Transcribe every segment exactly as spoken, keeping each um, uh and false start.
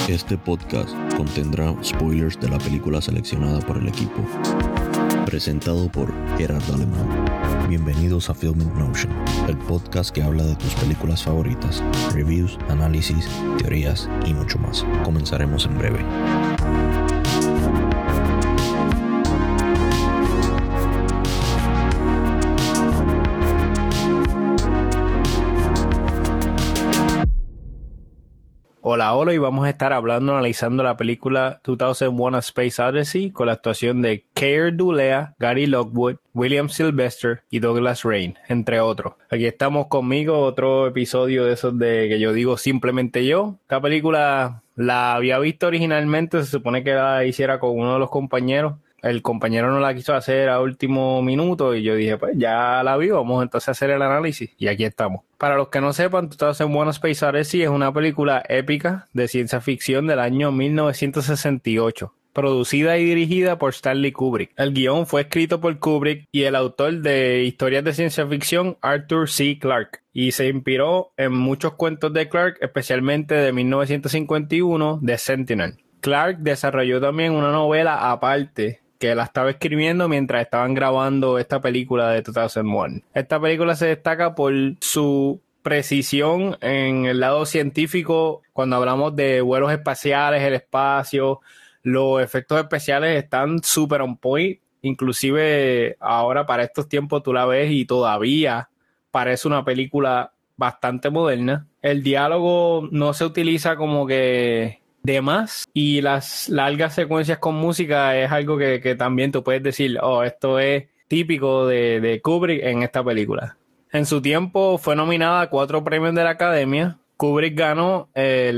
Este podcast contendrá spoilers de la película seleccionada por el equipo. Presentado por Gerard Alemán. Bienvenidos a Film in Notion, el podcast que habla de tus películas favoritas, reviews, análisis, teorías y mucho más. Comenzaremos en breve. Hola, hola, y vamos a estar hablando, analizando la película dos mil uno A Space Odyssey con la actuación de Keir Dullea, Gary Lockwood, William Sylvester y Douglas Rain, entre otros. Aquí estamos conmigo, otro episodio de esos de que yo digo simplemente yo. Esta película la había visto originalmente, se supone que la hiciera con uno de los compañeros. El compañero no la quiso hacer a último minuto y yo dije, pues ya la vi, vamos entonces a hacer el análisis. Y aquí estamos. Para los que no sepan, dos mil uno A Space Odyssey es una película épica de ciencia ficción del año mil novecientos sesenta y ocho, producida y dirigida por Stanley Kubrick. El guión fue escrito por Kubrick y el autor de historias de ciencia ficción, Arthur C. Clarke, y se inspiró en muchos cuentos de Clarke, especialmente de mil novecientos cincuenta y uno, The Sentinel. Clarke desarrolló también una novela aparte que la estaba escribiendo mientras estaban grabando esta película de dos mil uno. Esta película se destaca por su precisión en el lado científico cuando hablamos de vuelos espaciales, el espacio. Los efectos especiales están súper on point. Inclusive ahora para estos tiempos tú la ves y todavía parece una película bastante moderna. El diálogo no se utiliza como que de más, y las largas secuencias con música es algo que, que también tú puedes decir, oh, esto es típico de, de Kubrick en esta película. En su tiempo fue nominada a cuatro premios de la Academia. Kubrick ganó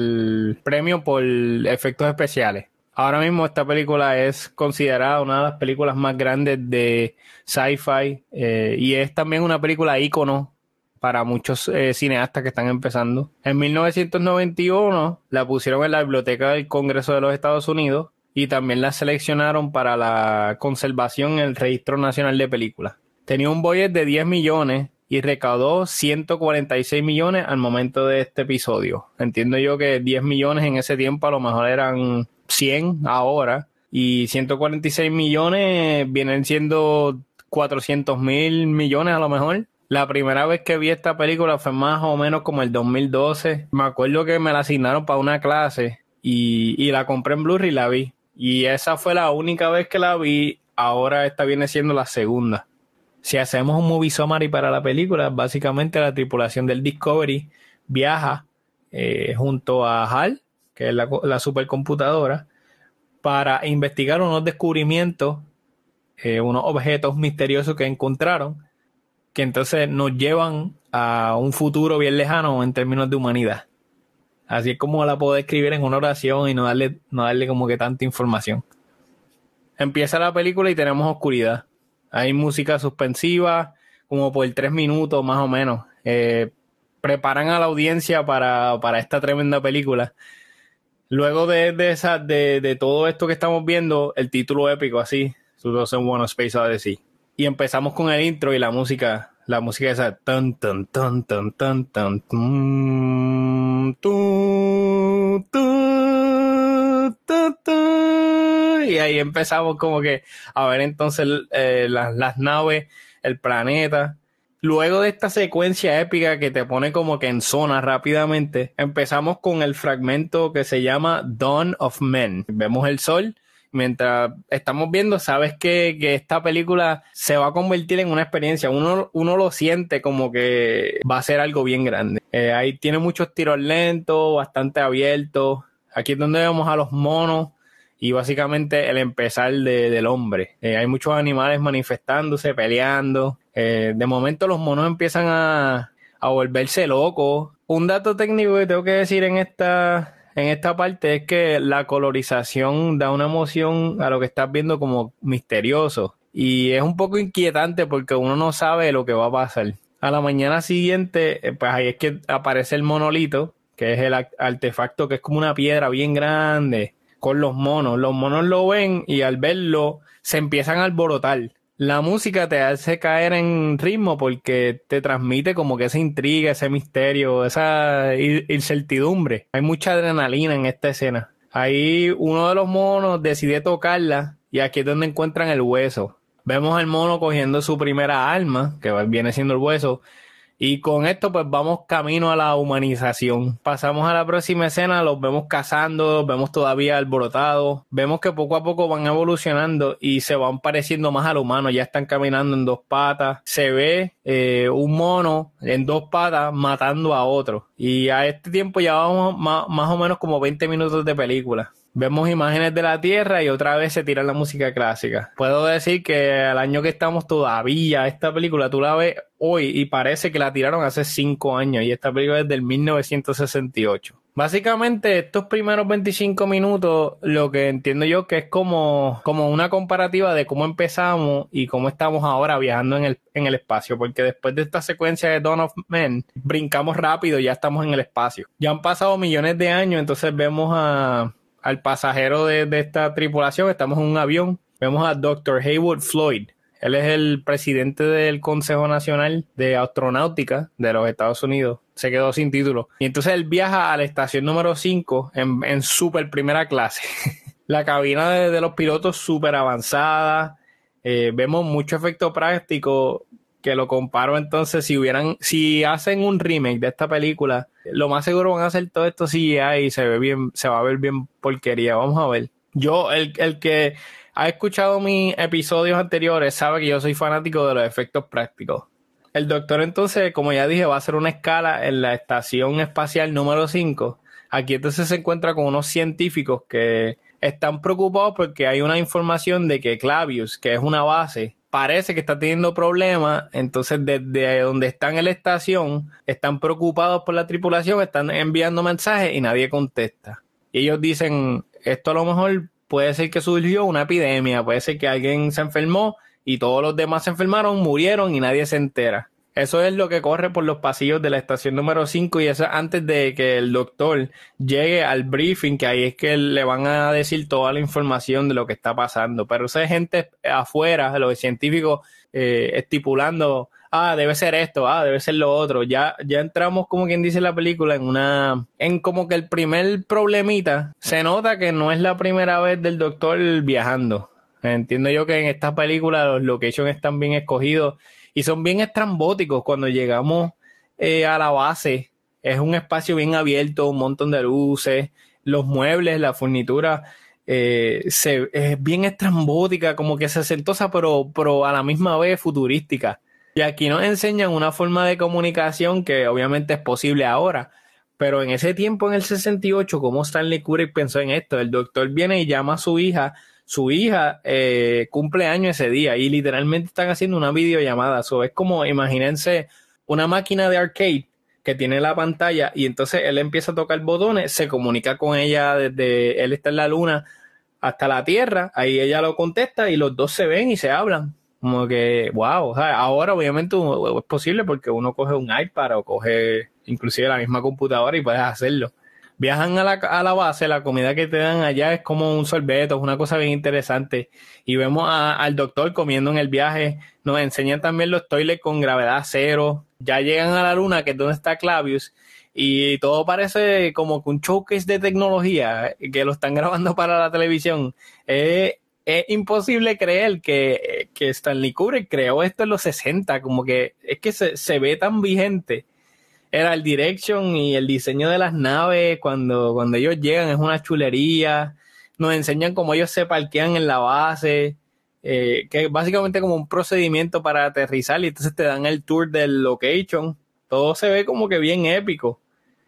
el premio por efectos especiales. Ahora mismo esta película es considerada una de las películas más grandes de sci-fi eh, y es también una película ícono para muchos eh, cineastas que están empezando. En mil novecientos noventa y uno la pusieron en la Biblioteca del Congreso de los Estados Unidos y también la seleccionaron para la conservación en el Registro Nacional de Películas. Tenía un budget de diez millones y recaudó ciento cuarenta y seis millones al momento de este episodio. Entiendo yo que diez millones en ese tiempo a lo mejor eran cien ahora, y ciento cuarenta y seis millones vienen siendo cuatrocientos mil millones a lo mejor. La primera vez que vi esta película fue más o menos como el dos mil doce. Me acuerdo que me la asignaron para una clase y, y la compré en Blu-ray y la vi. Y esa fue la única vez que la vi. Ahora esta viene siendo la segunda. Si hacemos un movie summary para la película, básicamente la tripulación del Discovery viaja eh, junto a HAL, que es la, la supercomputadora, para investigar unos descubrimientos, eh, unos objetos misteriosos que encontraron, que entonces nos llevan a un futuro bien lejano en términos de humanidad. Así es como la puedo describir en una oración y no darle, no darle como que tanta información. Empieza la película y tenemos oscuridad. Hay música suspensiva, como por tres minutos más o menos. Eh, preparan a la audiencia para, para esta tremenda película. Luego de, de, esa, de, de todo esto que estamos viendo, el título épico así, dos mil uno A Space Odyssey. Y empezamos con el intro y la música, la música esa tan tan tan tan tan tan tum, tum, tum, tum, tum, y ahí empezamos como que a ver entonces eh, las, las naves, el planeta. Luego de esta secuencia épica que te pone como que en zona rápidamente, empezamos con el fragmento que se llama Dawn of Men. Vemos el sol. Mientras estamos viendo, sabes que, que esta película se va a convertir en una experiencia. Uno, uno lo siente como que va a ser algo bien grande. Eh, ahí tiene muchos tiros lentos, bastante abiertos. Aquí es donde vemos a los monos y básicamente el empezar de, del hombre. Eh, hay muchos animales manifestándose, peleando. Eh, de momento los monos empiezan a, a volverse locos. Un dato técnico que tengo que decir en esta... En esta parte es que la colorización da una emoción a lo que estás viendo como misterioso. Y es un poco inquietante porque uno no sabe lo que va a pasar. A la mañana siguiente, pues ahí es que aparece el monolito, que es el artefacto que es como una piedra bien grande, con los monos. Los monos lo ven y al verlo se empiezan a alborotar. La música te hace caer en ritmo porque te transmite como que esa intriga, ese misterio, esa incertidumbre. Hay mucha adrenalina en esta escena. Ahí uno de los monos decide tocarla y aquí es donde encuentran el hueso. Vemos al mono cogiendo su primera arma, que viene siendo el hueso, y con esto pues vamos camino a la humanización. Pasamos a la próxima escena, los vemos cazando, los vemos todavía alborotados, vemos que poco a poco van evolucionando y se van pareciendo más al humano, ya están caminando en dos patas, se ve eh, un mono en dos patas matando a otro, y a este tiempo ya vamos más, más o menos como veinte minutos de película. Vemos imágenes de la Tierra y otra vez se tira la música clásica. Puedo decir que al año que estamos todavía, esta película tú la ves hoy y parece que la tiraron hace cinco años y esta película es del mil novecientos sesenta y ocho. Básicamente estos primeros veinticinco minutos lo que entiendo yo que es como, como una comparativa de cómo empezamos y cómo estamos ahora viajando en el, en el espacio, porque después de esta secuencia de Dawn of Men brincamos rápido y ya estamos en el espacio. Ya han pasado millones de años, entonces vemos a... al pasajero de, de esta tripulación, estamos en un avión, vemos a doctor Heywood Floyd, él es el presidente del Consejo Nacional de Astronáutica de los Estados Unidos, se quedó sin título, y entonces él viaja a la estación número cinco en, en súper primera clase, la cabina de, de los pilotos súper avanzada, eh, vemos mucho efecto práctico, que lo comparo entonces, si hubieran, si hacen un remake de esta película, lo más seguro van a hacer todo esto C G I y se ve bien, se va a ver bien porquería. Vamos a ver. Yo, el, el que ha escuchado mis episodios anteriores sabe que yo soy fanático de los efectos prácticos. El doctor entonces, como ya dije, va a hacer una escala en la estación espacial número cinco. Aquí entonces se encuentra con unos científicos que están preocupados porque hay una información de que Clavius, que es una base, parece que está teniendo problemas, entonces desde donde están en la estación están preocupados por la tripulación, están enviando mensajes y nadie contesta. Y ellos dicen, esto a lo mejor puede ser que surgió una epidemia, puede ser que alguien se enfermó y todos los demás se enfermaron, murieron y nadie se entera. Eso es lo que corre por los pasillos de la estación número cinco y eso es antes de que el doctor llegue al briefing, que ahí es que le van a decir toda la información de lo que está pasando. Pero esa gente afuera, los científicos eh, estipulando, ah, debe ser esto, ah, debe ser lo otro. Ya, ya entramos, como quien dice en la película, en una, en como que el primer problemita. Se nota que no es la primera vez del doctor viajando. Entiendo yo que en esta película los locations están bien escogidos y son bien estrambóticos. Cuando llegamos eh, a la base, es un espacio bien abierto, un montón de luces, los muebles, la furnitura, eh, se, es bien estrambótica, como que sesentosa, pero, pero a la misma vez futurística. Y aquí nos enseñan una forma de comunicación que obviamente es posible ahora, pero en ese tiempo, en el sesenta y ocho, ¿cómo Stanley Kubrick pensó en esto? El doctor viene y llama a su hija. Su hija eh, cumple años ese día y literalmente están haciendo una videollamada. So, es como, imagínense, una máquina de arcade que tiene la pantalla y entonces él empieza a tocar botones, se comunica con ella desde, él está en la luna hasta la Tierra, ahí ella lo contesta y los dos se ven y se hablan. Como que, wow, o sea, ahora obviamente es posible porque uno coge un iPad o coge inclusive la misma computadora y puedes hacerlo. Viajan a la, a la base, la comida que te dan allá es como un sorbeto, es una cosa bien interesante. Y vemos a, al doctor comiendo en el viaje. Nos enseñan también los toilets con gravedad cero. Ya llegan a la luna, que es donde está Clavius. Y todo parece como que un showcase de tecnología, que lo están grabando para la televisión. Es, es imposible creer que, que Stanley Kubrick creó esto en los sesenta. Como que es que se, se ve tan vigente. Era el direction y el diseño de las naves cuando, cuando ellos llegan es una chulería. Nos enseñan cómo ellos se parquean en la base, eh, que es básicamente como un procedimiento para aterrizar y entonces te dan el tour del location. Todo se ve como que bien épico.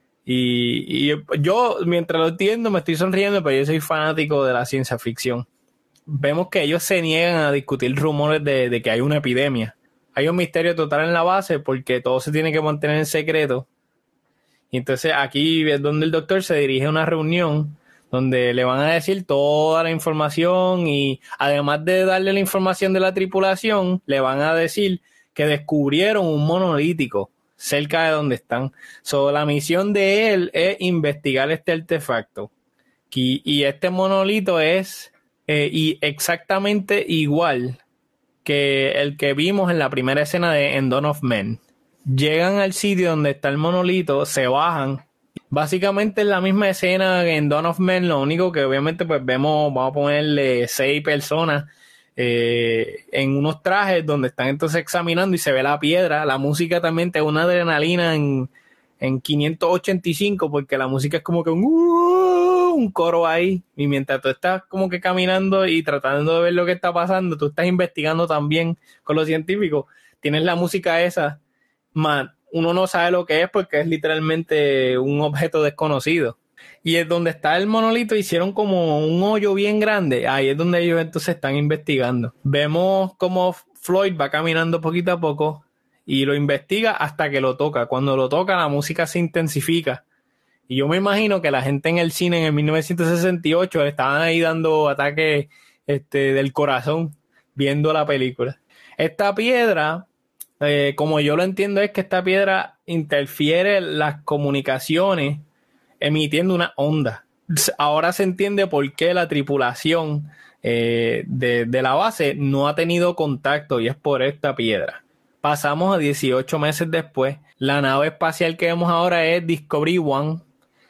Y, y yo, mientras lo entiendo, me estoy sonriendo, pero yo soy fanático de la ciencia ficción. Vemos que ellos se niegan a discutir rumores de, de que hay una epidemia. Hay un misterio total en la base porque todo se tiene que mantener en secreto. Y entonces aquí es donde el doctor se dirige a una reunión donde le van a decir toda la información y además de darle la información de la tripulación, le van a decir que descubrieron un monolítico cerca de donde están. So, la misión de él es investigar este artefacto. Y, y este monolito es eh, y exactamente igual que el que vimos en la primera escena de en Dawn of Men. Llegan al sitio donde está el monolito, se bajan Básicamente es la misma escena en Dawn of Men, lo único que obviamente pues vemos, vamos a ponerle seis personas eh, en unos trajes donde están entonces examinando y se ve la piedra. La música también te da una adrenalina en, en quinientos ochenta y cinco porque la música es como que un, uh, un coro ahí, y mientras tú estás como que caminando y tratando de ver lo que está pasando, tú estás investigando también con los científicos, tienes la música esa, más uno no sabe lo que es porque es literalmente un objeto desconocido. Y es donde está el monolito, hicieron como un hoyo bien grande. Ahí es donde ellos entonces están investigando. Vemos cómo Floyd va caminando poquito a poco y lo investiga hasta que lo toca. Cuando lo toca, la música se intensifica. Y yo me imagino que la gente en el cine en el mil novecientos sesenta y ocho estaban ahí dando ataques este, del corazón viendo la película. Esta piedra... Eh, como yo lo entiendo es que esta piedra interfiere en las comunicaciones emitiendo una onda. Ahora se entiende por qué la tripulación eh, de, de la base no ha tenido contacto y es por esta piedra. Pasamos a dieciocho meses después. La nave espacial que vemos ahora es Discovery One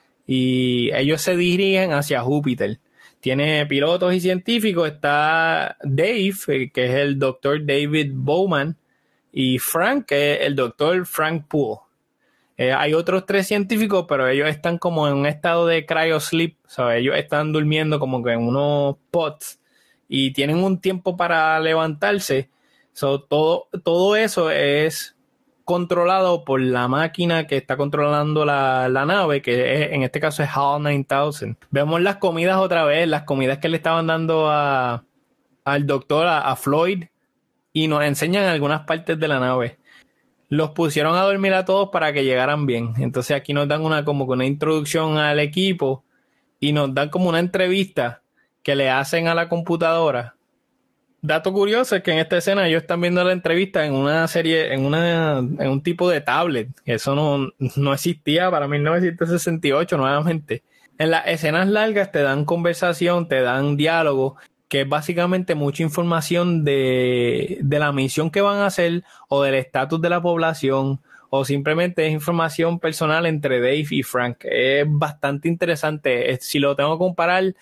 y ellos se dirigen hacia Júpiter. Tiene pilotos y científicos. Está Dave, que es el doctor David Bowman, y Frank, que es el doctor Frank Poole. Eh, hay otros tres científicos, pero ellos están como en un estado de cryosleep, ¿sabes? Ellos están durmiendo como que en unos pods y tienen un tiempo para levantarse. So, todo, todo eso es controlado por la máquina que está controlando la, la nave, que es, en este caso es HAL nueve mil. Vemos las comidas otra vez, las comidas que le estaban dando a, al doctor, a, a Floyd, y nos enseñan algunas partes de la nave. Los pusieron a dormir a todos para que llegaran bien. Entonces aquí nos dan una como que una introducción al equipo y nos dan como una entrevista que le hacen a la computadora. Dato curioso es que en esta escena ellos están viendo la entrevista en una serie, en una en un tipo de tablet. Eso no, no existía para mil novecientos sesenta y ocho nuevamente. En las escenas largas te dan conversación, te dan diálogo, que es básicamente mucha información de, de la misión que van a hacer o del estatus de la población, o simplemente es información personal entre Dave y Frank. Es bastante interesante. Si lo tengo que comparar,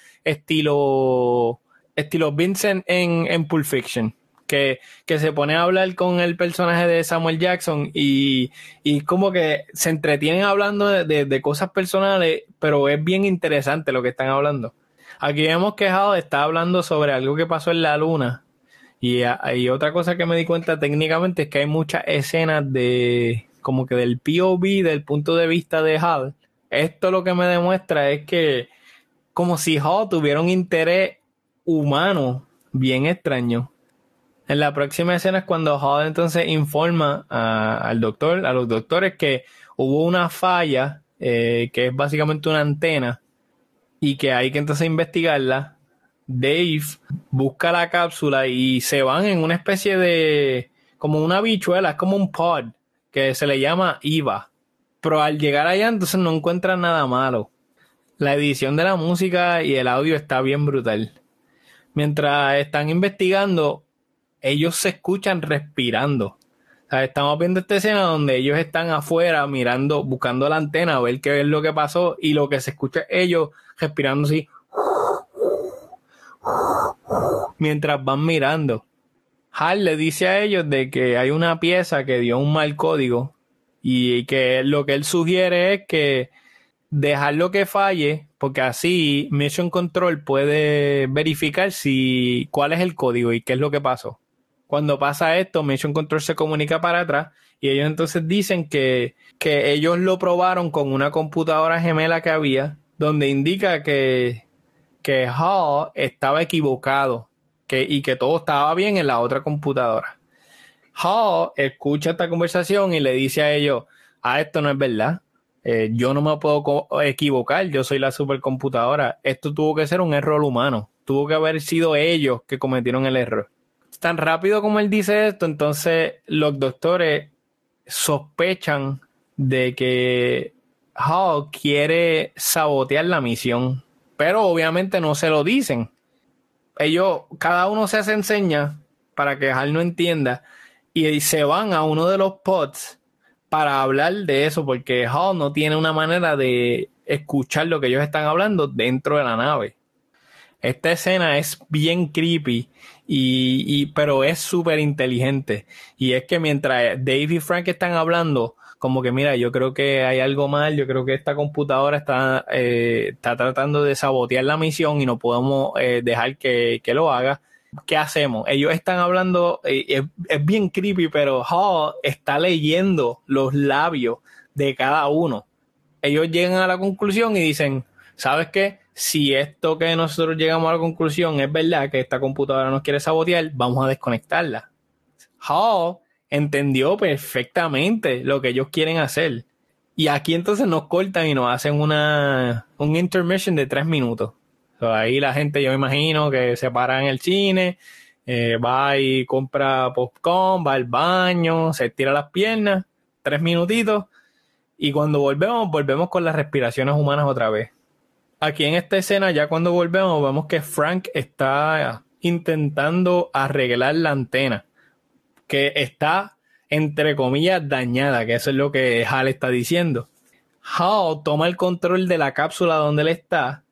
estilo, estilo Vincent en, en Pulp Fiction, que, que se pone a hablar con el personaje de Samuel Jackson y, y como que se entretienen hablando de, de, de cosas personales, pero es bien interesante lo que están hablando. Aquí hemos quejado, está hablando sobre algo que pasó en la luna. Y, y otra cosa que me di cuenta técnicamente es que hay muchas escenas de como que del P O V, del punto de vista de Hal. Esto lo que me demuestra es que como si Hal tuviera un interés humano bien extraño. En la próxima escena es cuando Hal entonces informa a, al doctor, a los doctores que hubo una falla, eh, que es básicamente una antena, y que hay que entonces investigarla. Dave busca la cápsula y se van en una especie de como una habichuela, es como un pod que se le llama Eva, pero al llegar allá entonces no encuentran nada malo. La edición de la música y el audio está bien brutal. Mientras están investigando, ellos se escuchan respirando. O sea, estamos viendo esta escena donde ellos están afuera mirando, buscando la antena a ver qué es lo que pasó, y lo que se escucha es ellos respirando así mientras van mirando. Hal le dice a ellos de que hay una pieza que dio un mal código y que lo que él sugiere es que dejarlo que falle, porque así Mission Control puede verificar si cuál es el código y qué es lo que pasó. Cuando pasa esto, Mission Control se comunica para atrás y ellos entonces dicen que, que ellos lo probaron con una computadora gemela que había, donde indica que, que Hal estaba equivocado, que, y que todo estaba bien en la otra computadora. Hal escucha esta conversación y le dice a ellos, ah, esto no es verdad, eh, yo no me puedo equivocar, yo soy la supercomputadora, esto tuvo que ser un error humano, tuvo que haber sido ellos que cometieron el error. Tan rápido como él dice esto, entonces los doctores sospechan de que Hal quiere sabotear la misión, pero obviamente no se lo dicen. Ellos, cada uno se hace enseñas para que Hal no entienda y se van a uno de los pods para hablar de eso, porque Hall no tiene una manera de escuchar lo que ellos están hablando dentro de la nave. Esta escena es bien creepy, y, y, pero es súper inteligente. Y es que mientras Dave y Frank están hablando, como que mira, yo creo que hay algo mal, yo creo que esta computadora está, eh, está tratando de sabotear la misión y no podemos eh, dejar que, que lo haga. ¿Qué hacemos? Ellos están hablando, eh, es, es bien creepy, pero Hall está leyendo los labios de cada uno. Ellos llegan a la conclusión y dicen, ¿sabes qué? Si esto que nosotros llegamos a la conclusión es verdad, que esta computadora nos quiere sabotear, vamos a desconectarla. Hall entendió perfectamente lo que ellos quieren hacer. Y aquí entonces nos cortan y nos hacen una un intermission de tres minutos. So, ahí la gente, yo me imagino que se para en el cine, eh, va y compra popcorn, va al baño, se estira las piernas, tres minutitos, y cuando volvemos, volvemos con las respiraciones humanas otra vez. Aquí en esta escena, ya cuando volvemos, vemos que Frank está intentando arreglar la antena, que está, entre comillas, dañada, que eso es lo que Hal está diciendo. Hal toma el control de la cápsula donde él está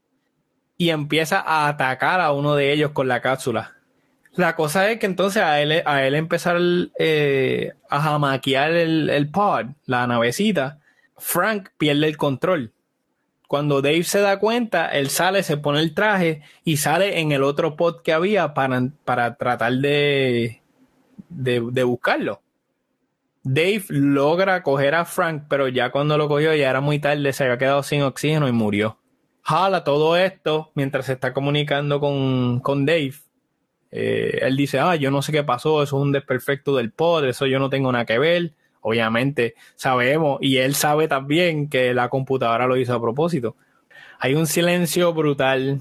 y empieza a atacar a uno de ellos con la cápsula. La cosa es que entonces a él, a él empezar eh, a jamaquear el, el pod, la navecita, Frank pierde el control. Cuando Dave se da cuenta, él sale, se pone el traje y sale en el otro pod que había para, para tratar de, de, de buscarlo. Dave logra coger a Frank, pero ya cuando lo cogió ya era muy tarde, se había quedado sin oxígeno y murió. Hal, a todo esto, mientras se está comunicando con, con Dave, eh, él dice, ah, yo no sé qué pasó, eso es un desperfecto del pod, eso yo no tengo nada que ver. Obviamente sabemos, y él sabe también, que la computadora lo hizo a propósito. Hay un silencio brutal.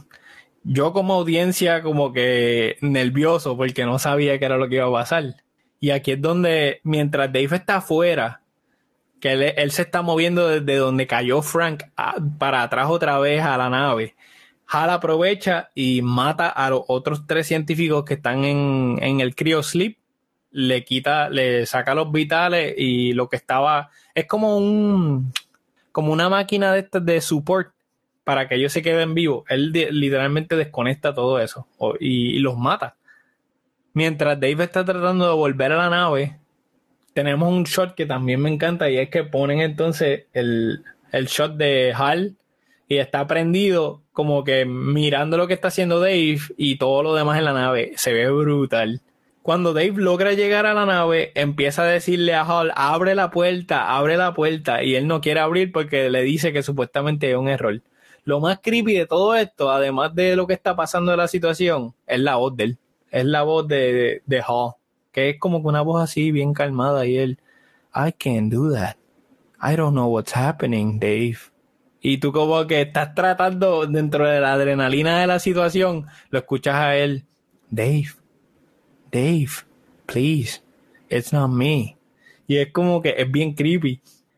Yo como audiencia como que nervioso porque no sabía qué era lo que iba a pasar. Y aquí es donde, mientras Dave está afuera, que él, él se está moviendo desde donde cayó Frank a, para atrás otra vez a la nave, Hal aprovecha y mata a los otros tres científicos que están en, en el cryosleep. Le quita, le saca los vitales y lo que estaba, es como un, como una máquina de estas de support para que ellos se queden vivos. Él de, literalmente desconecta todo eso o, y, y los mata. Mientras Dave está tratando de volver a la nave, tenemos un shot que también me encanta, y es que ponen entonces el, el shot de Hal y está prendido como que mirando lo que está haciendo Dave y todo lo demás en la nave. Se ve brutal. Cuando Dave logra llegar a la nave, empieza a decirle a Hal, abre la puerta, abre la puerta, y él no quiere abrir porque le dice que supuestamente es un error. Lo más creepy de todo esto, además de lo que está pasando en la situación, es la voz de él. Es la voz de, de, de Hal, que es como que una voz así bien calmada, y él, I can't do that. I don't know what's happening, Dave. Y tú como que estás tratando, dentro de la adrenalina de la situación, lo escuchas a él, Dave. Dave, please, it's not me. Y es como que es bien creepy.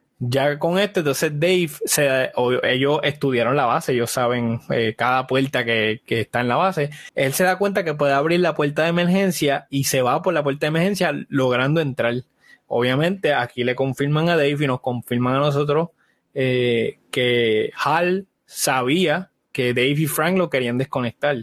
Ya con esto, entonces Dave, se, o, ellos estudiaron la base, ellos saben eh, cada puerta que, que está en la base. Él se da cuenta que puede abrir la puerta de emergencia y se va por la puerta de emergencia logrando entrar. Obviamente aquí le confirman a Dave y nos confirman a nosotros eh, que Hal sabía que Dave y Frank lo querían desconectar.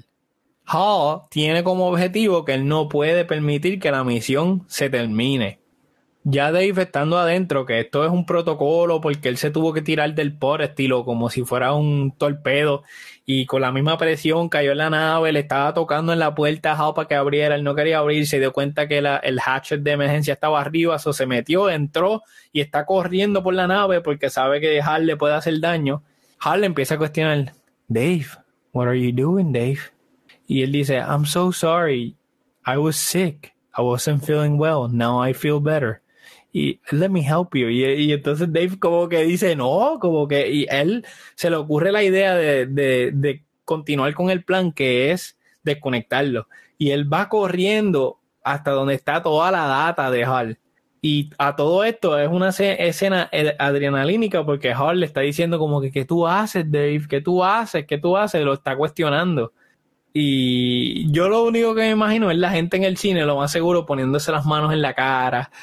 Hal tiene como objetivo que él no puede permitir que la misión se termine. Ya Dave estando adentro, que esto es un protocolo porque él se tuvo que tirar del pod estilo como si fuera un torpedo, y con la misma presión cayó en la nave, le estaba tocando en la puerta a Hal para que abriera, él no quería abrir, se dio cuenta que la, el hatchet de emergencia estaba arriba, so se metió, entró y está corriendo por la nave porque sabe que Hal le puede hacer daño. Hal le empieza a cuestionar, Dave, what are you doing, Dave? Y él dice, I'm so sorry, I was sick, I wasn't feeling well, now I feel better. Y let me help you. Y, y entonces Dave como que dice no, como que, y él se le ocurre la idea de, de, de continuar con el plan, que es desconectarlo. Y él va corriendo hasta donde está toda la data de Hal. Y a todo esto es una escena adrenalínica porque Hal le está diciendo como que ¿qué tú haces, Dave? ¿Qué tú haces? ¿Qué tú haces? Lo está cuestionando. Y yo lo único que me imagino es la gente en el cine, lo más seguro, poniéndose las manos en la cara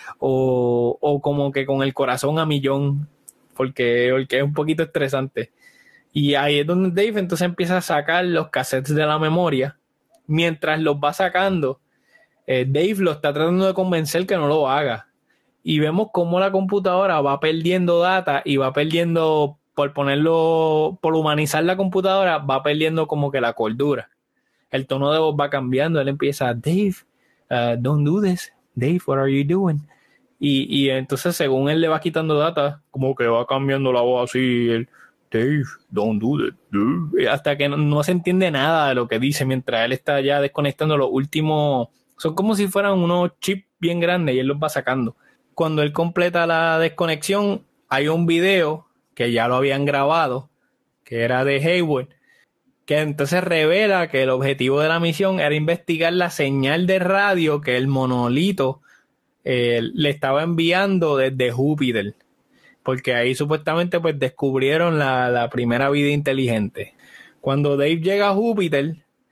o, o como que con el corazón a millón, porque, porque es un poquito estresante. Y ahí es donde Dave entonces empieza a sacar los cassettes de la memoria. Mientras los va sacando, eh, Dave lo está tratando de convencer que no lo haga. Y vemos cómo la computadora va perdiendo data y va perdiendo, por ponerlo, por humanizar la computadora, va perdiendo como que la cordura. El tono de voz va cambiando. Él empieza, Dave, uh, don't do this. Dave, what are you doing? Y, y entonces, según él le va quitando data, como que va cambiando la voz así. Él, Dave, don't do that. Dude. Hasta que no, no se entiende nada de lo que dice mientras él está ya desconectando los últimos. Son como si fueran unos chips bien grandes y él los va sacando. Cuando él completa la desconexión, hay un video que ya lo habían grabado, que era de Hayward, que entonces revela que el objetivo de la misión era investigar la señal de radio que el monolito eh, le estaba enviando desde Júpiter, porque ahí supuestamente pues descubrieron la, la primera vida inteligente. Cuando Dave llega a Júpiter,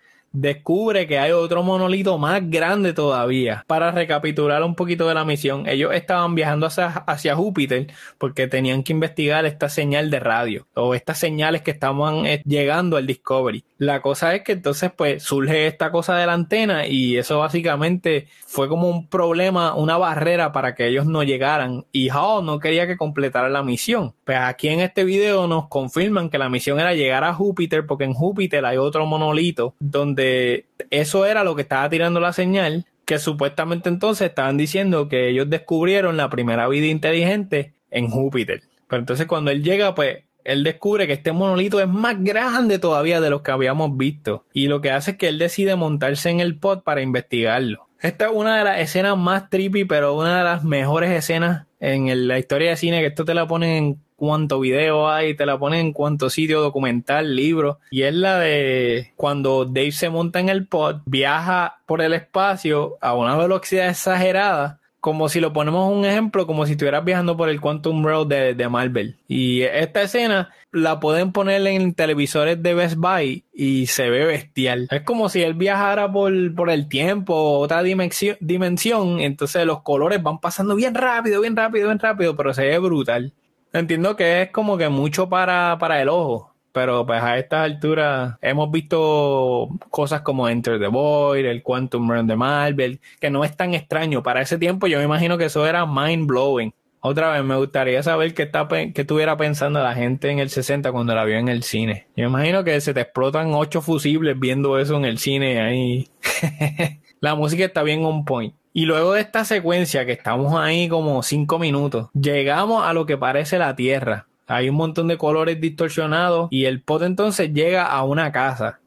descubre que hay otro monolito más grande todavía. Para recapitular un poquito de la misión, ellos estaban viajando hacia, hacia Júpiter porque tenían que investigar esta señal de radio o estas señales que estaban eh, llegando al Discovery. La cosa es que entonces pues surge esta cosa de la antena y eso básicamente fue como un problema, una barrera para que ellos no llegaran, y Hall no quería que completaran la misión. Pues aquí en este video nos confirman que la misión era llegar a Júpiter, porque en Júpiter hay otro monolito donde eso era lo que estaba tirando la señal, que supuestamente entonces estaban diciendo que ellos descubrieron la primera vida inteligente en Júpiter. Pero entonces cuando él llega, pues él descubre que este monolito es más grande todavía de los que habíamos visto, y lo que hace es que él decide montarse en el pod para investigarlo. Esta es una de las escenas más trippy, pero una de las mejores escenas en el, la historia de cine, que esto te la ponen en cuánto video hay, te la ponen en cuánto sitio documental, libro, y es la de cuando Dave se monta en el pod, viaja por el espacio a una velocidad exagerada, como si lo ponemos un ejemplo, como si estuvieras viajando por el Quantum Realm de, de Marvel. Y esta escena la pueden poner en televisores de Best Buy y se ve bestial. Es como si él viajara por, por el tiempo, otra dimensión, dimensión, entonces los colores van pasando bien rápido, bien rápido, bien rápido, pero se ve brutal. Entiendo que es como que mucho para, para el ojo, pero pues a estas alturas hemos visto cosas como Enter the Void, el Quantum Realm de Marvel, que no es tan extraño. Para ese tiempo yo me imagino que eso era mind blowing. Otra vez me gustaría saber qué, está, qué estuviera pensando la gente en el sesenta cuando la vio en el cine. Yo me imagino que se te explotan ocho fusibles viendo eso en el cine ahí. La música está bien on point. Y luego de esta secuencia, que estamos ahí como cinco minutos, llegamos a lo que parece la Tierra. Hay un montón de colores distorsionados y el pod entonces llega a una casa,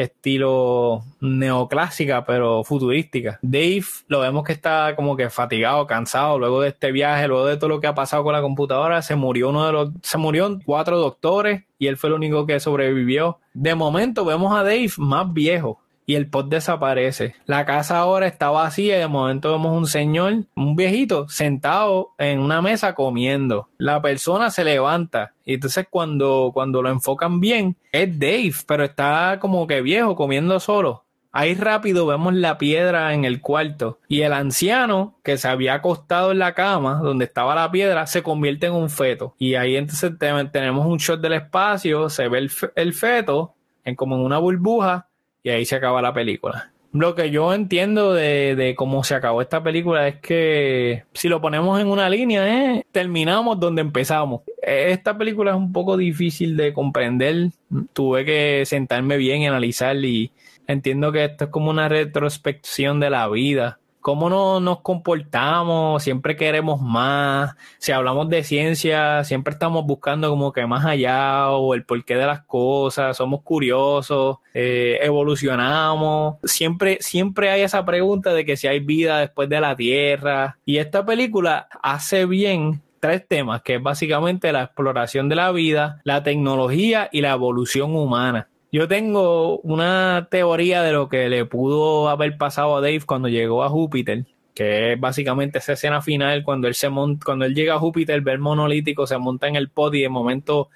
estilo neoclásica pero futurística. Dave lo vemos que está como que fatigado, cansado luego de este viaje, luego de todo lo que ha pasado con la computadora. Se murió uno de los, se murieron cuatro doctores y él fue el único que sobrevivió. De momento vemos a Dave más viejo y el pod desaparece. La casa ahora está vacía y de momento vemos un señor, un viejito, sentado en una mesa comiendo. La persona se levanta y entonces cuando, cuando lo enfocan bien, es Dave, pero está como que viejo, comiendo solo. Ahí rápido vemos la piedra en el cuarto y el anciano que se había acostado en la cama donde estaba la piedra se convierte en un feto. Y ahí entonces te, tenemos un shot del espacio, se ve el, el feto en, como en una burbuja. Y ahí se acaba la película. Lo que yo entiendo de, de cómo se acabó esta película es que si lo ponemos en una línea, eh, terminamos donde empezamos. Esta película es un poco difícil de comprender. Tuve que sentarme bien y analizar, y entiendo que esto es como una retrospección de la vida. Cómo no nos comportamos, siempre queremos más. Si hablamos de ciencia, siempre estamos buscando como que más allá o el porqué de las cosas. Somos curiosos, eh, evolucionamos. Siempre, siempre hay esa pregunta de que si hay vida después de la Tierra. Y esta película hace bien tres temas, que es básicamente la exploración de la vida, la tecnología y la evolución humana. Yo tengo una teoría de lo que le pudo haber pasado a Dave cuando llegó a Júpiter, que es básicamente esa escena final cuando él se monta, cuando él llega a Júpiter, ve el monolítico, se monta en el pod y de momento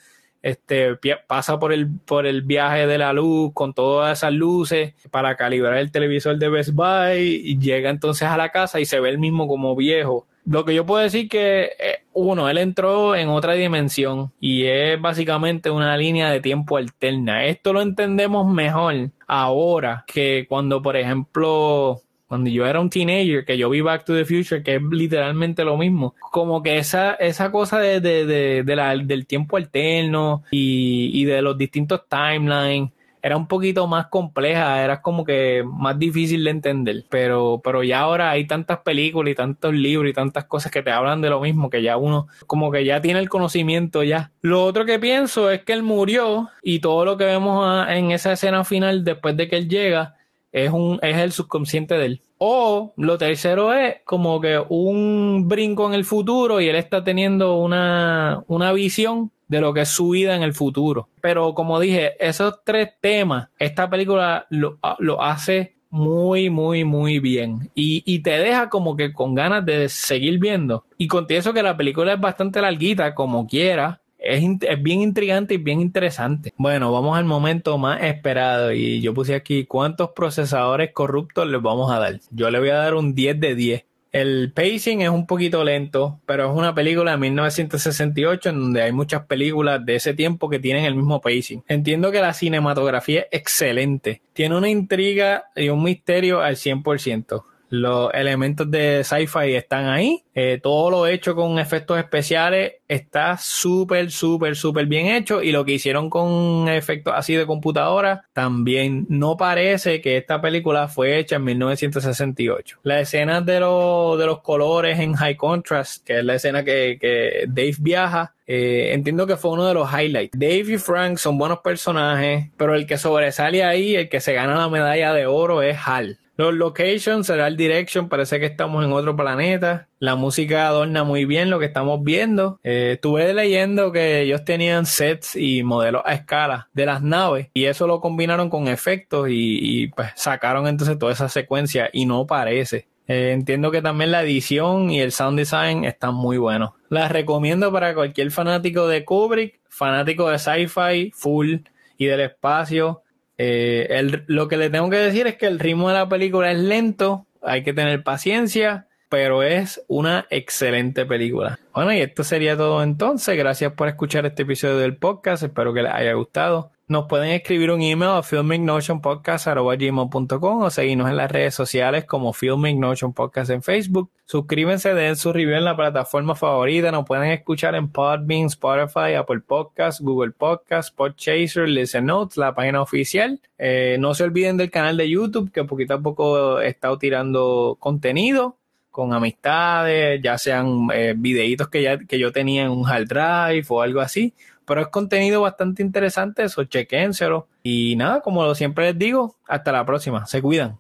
este, pasa por el, por el viaje de la luz con todas esas luces para calibrar el televisor de Best Buy y llega entonces a la casa y se ve el mismo como viejo. Lo que yo puedo decir que, uno, él entró en otra dimensión y es básicamente una línea de tiempo alterna. Esto lo entendemos mejor ahora que cuando, por ejemplo, cuando yo era un teenager, que yo vi Back to the Future, que es literalmente lo mismo. Como que esa, esa cosa de, de, de, de la, del tiempo alterno y, y de los distintos timelines era un poquito más compleja, era como que más difícil de entender, pero, pero ya ahora hay tantas películas y tantos libros y tantas cosas que te hablan de lo mismo, que ya uno como que ya tiene el conocimiento ya. Lo otro que pienso es que él murió y todo lo que vemos a, en esa escena final después de que él llega es, un, es el subconsciente de él. O lo tercero es como que un brinco en el futuro y él está teniendo una, una visión de lo que es su vida en el futuro. Pero como dije, esos tres temas, esta película lo, lo hace muy, muy, muy bien. Y, y te deja como que con ganas de seguir viendo. Y confieso que la película es bastante larguita, como quiera. Es, es bien intrigante y bien interesante. Bueno, vamos al momento más esperado. Y yo puse aquí cuántos procesadores corruptos les vamos a dar. Yo le voy a dar un diez de diez. El pacing es un poquito lento, pero es una película de mil novecientos sesenta y ocho en donde hay muchas películas de ese tiempo que tienen el mismo pacing. Entiendo que la cinematografía es excelente. Tiene una intriga y un misterio al cien por ciento. Los elementos de sci-fi están ahí. Eh, todo lo hecho con efectos especiales está súper, súper, súper bien hecho. Y lo que hicieron con efectos así de computadora también. No parece que esta película fue hecha en mil novecientos sesenta y ocho. La escena de, lo, de los colores en high contrast, que es la escena que, que Dave viaja, eh, entiendo que fue uno de los highlights. Dave y Frank son buenos personajes, pero el que sobresale ahí, el que se gana la medalla de oro es Hal. Los locations, el art direction, parece que estamos en otro planeta. La música adorna muy bien lo que estamos viendo. Eh, estuve leyendo que ellos tenían sets y modelos a escala de las naves y eso lo combinaron con efectos y, y pues sacaron entonces toda esa secuencia y no parece. Eh, entiendo que también la edición y el sound design están muy buenos. Las recomiendo para cualquier fanático de Kubrick, fanático de sci-fi, full y del espacio. Eh, el, lo que le tengo que decir es que el ritmo de la película es lento, hay que tener paciencia, pero es una excelente película. Bueno, y esto sería todo entonces. Gracias por escuchar este episodio del podcast, espero que les haya gustado. Nos pueden escribir un email a filmicnotionpodcast arroba gmail punto com o seguirnos en las redes sociales como Filmic Notion Podcast en Facebook. Suscríbanse, den su review en la plataforma favorita. Nos pueden escuchar en Podbean, Spotify, Apple Podcasts, Google Podcasts, Podchaser, Listen Notes, la página oficial. Eh, no se olviden del canal de YouTube, que poquito a poco he estado tirando contenido con amistades, ya sean eh, videitos que, ya, que yo tenía en un hard drive o algo así. Pero es contenido bastante interesante, eso chequénselo. Y nada, como siempre les digo, hasta la próxima. Se cuidan.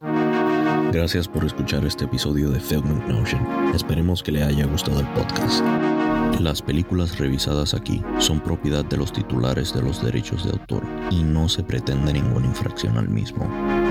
Gracias por escuchar este episodio de Filmic Notion. Esperemos que le haya gustado el podcast. Las películas revisadas aquí son propiedad de los titulares de los derechos de autor y no se pretende ninguna infracción al mismo.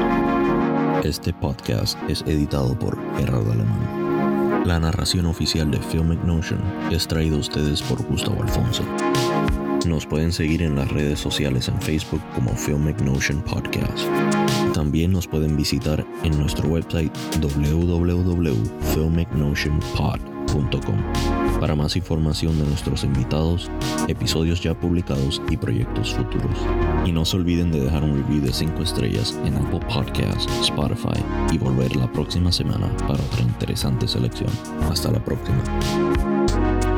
Este podcast es editado por Gerardo Alemán. La narración oficial de Filmic Notion es traída a ustedes por Gustavo Alfonso. Nos pueden seguir en las redes sociales en Facebook como Filmic Notion Podcast. También nos pueden visitar en nuestro website doble u doble u doble u punto filmic notion pod punto com para más información de nuestros invitados, episodios ya publicados y proyectos futuros. Y no se olviden de dejar un review de cinco estrellas en Apple Podcasts, Spotify y volver la próxima semana para otra interesante selección. Hasta la próxima.